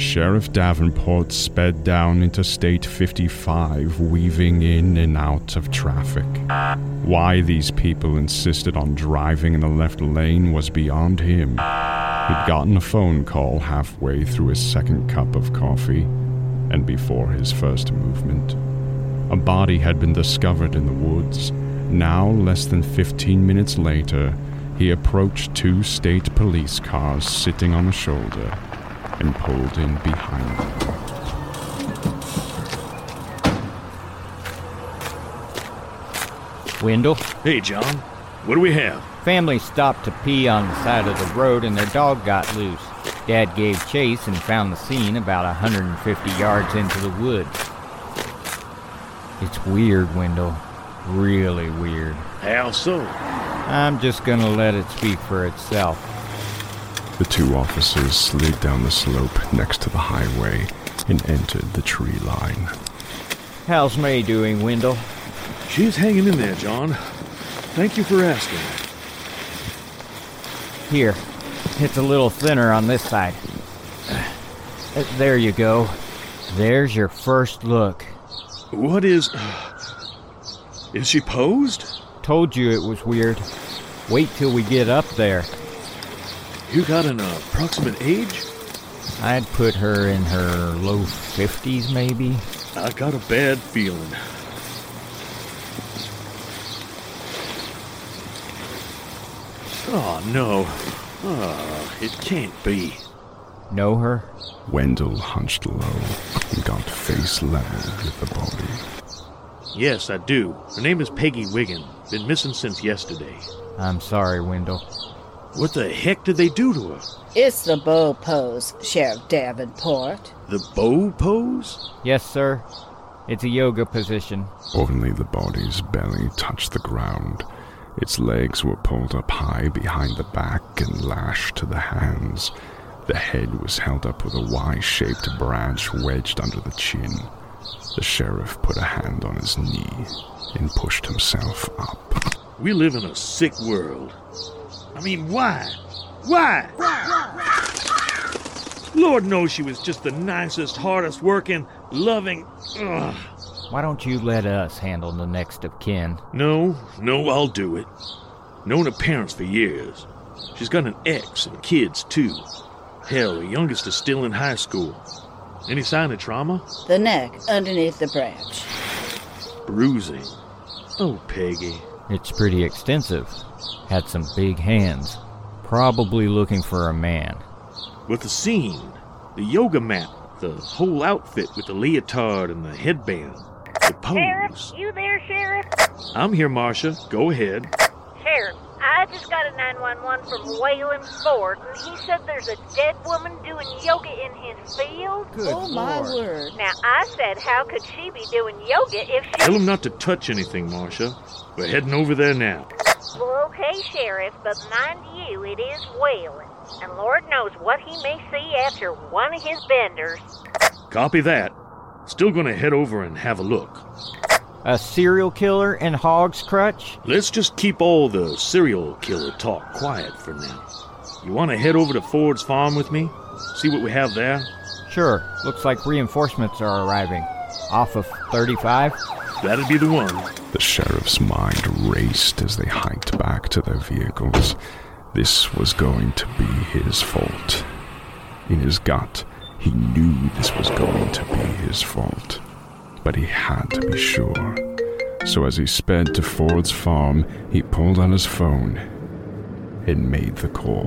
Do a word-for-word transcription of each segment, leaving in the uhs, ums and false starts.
Sheriff Davenport sped down Interstate fifty-five, weaving in and out of traffic. Why these people insisted on driving in the left lane was beyond him. He'd gotten a phone call halfway through his second cup of coffee, and before his first movement. A body had been discovered in the woods. Now, less than fifteen minutes later, he approached two state police cars sitting on a shoulder and pulled in behind them. Wendell? Hey, John. What do we have? Family stopped to pee on the side of the road and their dog got loose. Dad gave chase and found the scene about one hundred fifty yards into the woods. It's weird, Wendell. Really weird. How so? I'm just gonna let it speak for itself. The two officers slid down the slope next to the highway and entered the tree line. How's May doing, Wendell? She's hanging in there, John. Thank you for asking. Here, it's a little thinner on this side. Uh, there you go. There's your first look. What is... Is she posed? Told you it was weird. Wait till we get up there. You got an approximate age? I'd put her in her low fifties, maybe. I got a bad feeling. Oh, no. Oh, it can't be. Know her? Wendell hunched low and got face level with the body. Yes, I do. Her name is Peggy Wiggin. Been missing since yesterday. I'm sorry, Wendell. What the heck did they do to her? It's the bow pose, Sheriff Davenport. The bow pose? Yes, sir. It's a yoga position. Only the body's belly touched the ground. Its legs were pulled up high behind the back and lashed to the hands. The head was held up with a Y-shaped branch wedged under the chin. The sheriff put a hand on his knee and pushed himself up. We live in a sick world. I mean, why? Why? Lord knows she was just the nicest, hardest working, loving... Ugh. Why don't you let us handle the next of kin? No, no, I'll do it. Known her parents for years. She's got an ex and kids, too. Hell, the youngest is still in high school. Any sign of trauma? The neck underneath the branch. Bruising. Oh, Peggy. It's pretty extensive. Had some big hands. Probably looking for a man. With the scene, the yoga mat, the whole outfit with the leotard and the headband, the pose. Sheriff, you there, Sheriff? I'm here, Marcia. Go ahead. Sheriff, I just got a nine one one from Wayland Ford, and he said there's a dead woman doing yoga in his field. Good oh, my Lord. word. Now, I said, how could she be doing yoga if she... Tell him not to touch anything, Marcia. We're heading over there now. Well, okay, Sheriff, but mind you, it is Wayland, and Lord knows what he may see after one of his benders. Copy that. Still gonna head over and have a look. A serial killer in Hog's Crutch? Let's just keep all the serial killer talk quiet for now. You want to head over to Ford's farm with me? See what we have there? Sure. Looks like reinforcements are arriving. Off of thirty-five? That'd be the one. The sheriff's mind raced as they hiked back to their vehicles. This was going to be his fault. In his gut, he knew this was going to be his fault. But he had to be sure. So as he sped to Ford's farm, he pulled out his phone and made the call.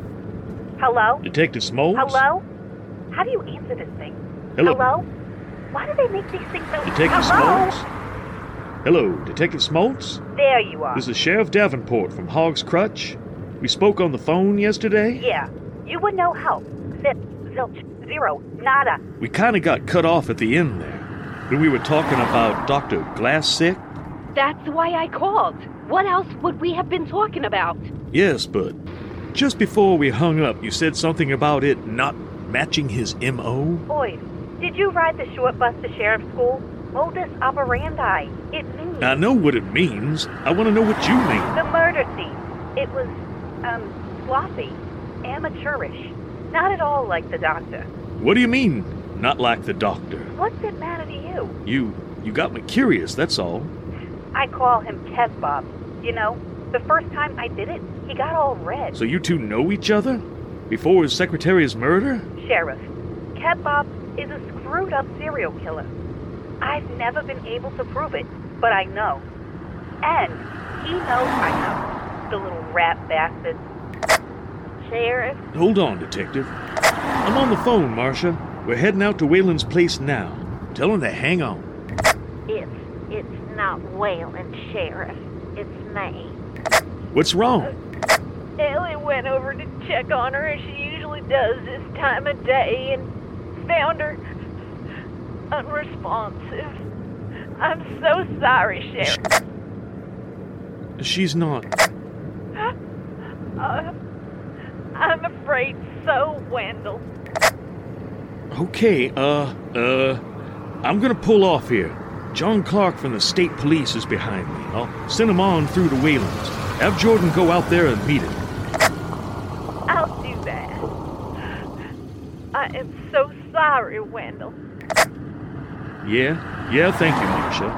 Hello? Detective Smoltz? Hello? How do you answer this thing? Hello? Hello? Why do they make these things so... Detective Hello? Smoltz? Hello, Detective Smoltz? There you are. This is Sheriff Davenport from Hog's Crutch. We spoke on the phone yesterday. Yeah. You would no help. Zip, zilch, zero, nada. We kind of got cut off at the end there. When we were talking about Doctor Glassick. That's why I called. What else would we have been talking about? Yes, but just before we hung up, you said something about it not matching his M O? Boys, did you ride the short bus to sheriff's school? Modus operandi. It means... I know what it means. I want to know what you mean. The murder scene. It was, um, sloppy. Amateurish. Not at all like the doctor. What do you mean, not like the doctor? What's it matter to you? You, you got me curious, that's all. I call him Kev Bob. You know, the first time I did it, he got all red. So you two know each other? Before his secretary's murder? Sheriff, Kev Bob is a screwed-up serial killer. I've never been able to prove it, but I know. And he knows I know, the little rat bastard. Sheriff? Hold on, Detective. I'm on the phone, Marcia. We're heading out to Waylon's place now. Tell him to hang on. It's, it's not Waylon, Sheriff. It's me. What's wrong? Ellie went over to check on her as she usually does this time of day and found her unresponsive. I'm so sorry, Sheriff. She's not. Uh, I'm afraid so, Wendell. Okay, uh, uh, I'm gonna pull off here. John Clark from the state police is behind me. I'll send him on through to Waylon's. Have Jordan go out there and meet him. I'll do that. I am so sorry, Wendell. Yeah, yeah, thank you, Marcia.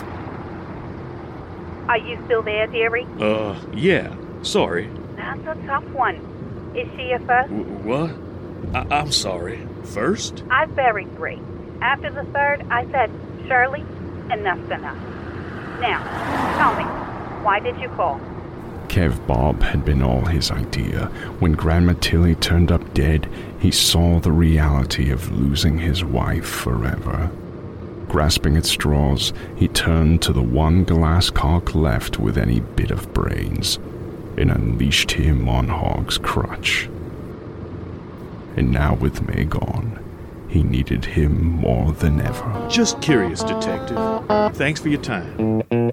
Are you still there, dearie? Uh, yeah, sorry. That's a tough one. Is she a first? W- what? I- I'm sorry. First? I've buried three. After the third, I said, Shirley, enough's enough. Now, tell me, why did you call? Kev Bob had been all his idea. When Grandma Tilly turned up dead, he saw the reality of losing his wife forever. Grasping at straws, he turned to the one glass cock left with any bit of brains and unleashed him on Hogg's crutch. And now with May gone, he needed him more than ever. Just curious, Detective. Thanks for your time.